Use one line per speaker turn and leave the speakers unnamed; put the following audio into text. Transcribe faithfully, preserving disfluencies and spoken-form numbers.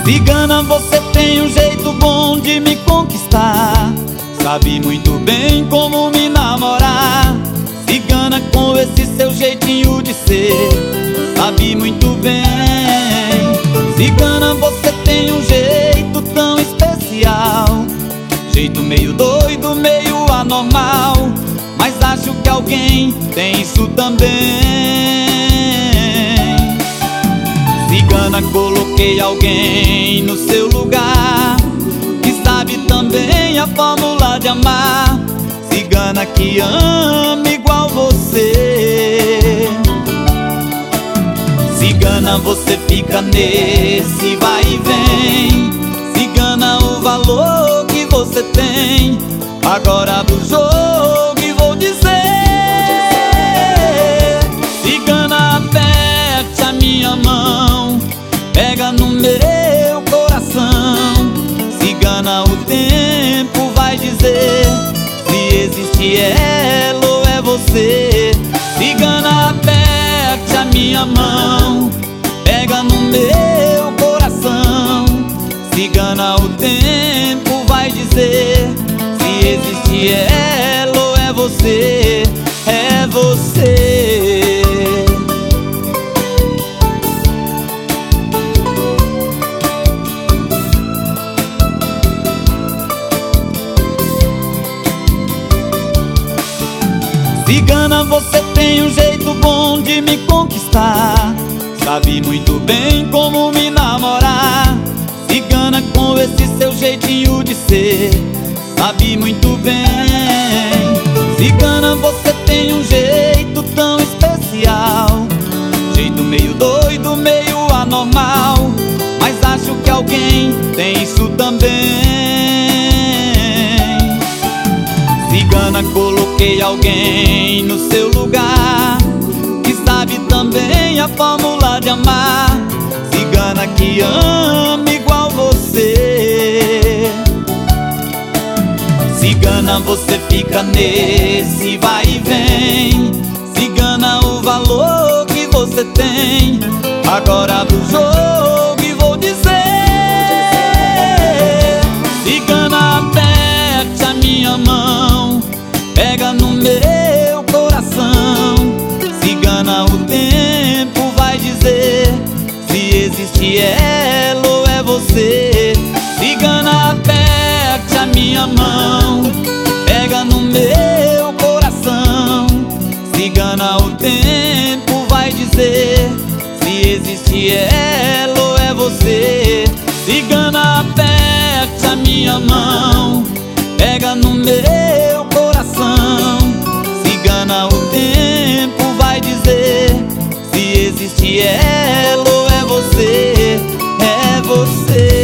Cigana, você tem um jeito bom de me conquistar. Sabe muito bem como me namorar. Cigana, com esse seu jeitinho de ser, sabe muito bem. Cigana, você tem um jeito tão especial, jeito meio doido, meio anormal, mas acho que alguém tem isso também. Cigana, coloquei alguém no seu lugar, que sabe também a fórmula de amar. Cigana, que ama igual você. Cigana, você fica nesse vai e vem. Cigana, o valor que você tem. Agora abro o jogo e vou dizer: Cigana, aperte a minha mão, pega no meu coração. Cigana, o tempo vai dizer se existe ela ou é você. Cigana, aperte a minha mão, pega no meu coração. Cigana, o tempo vai dizer se existe ela ou é você. É você. Cigana, você tem um jeito bom de me conquistar. Sabe muito bem como me namorar. Cigana, com esse seu jeitinho de ser, sabe muito bem. Cigana, você tem um jeito tão especial, jeito meio doido, meio anormal, mas acho que alguém tem isso também. Cigana, coloquei alguém no seu lugar, que sabe também a fórmula de amar. Cigana, que ama igual você. Cigana, você fica nesse vai e vem. Cigana, o valor que você tem. Agora abro o jogo e vou dizer: Cigana, aperte a minha mão, pega no meu coração. Cigana, o tempo vai dizer se existe ela ou é você. Cigana, aperte a minha mão, pega no meu coração. Cigana, o tempo vai dizer se existe ela ou é você. Cigana, aperte a minha mão, pega no meu coração. Cigana, o tempo vai dizer se existe ela ou é você. É você.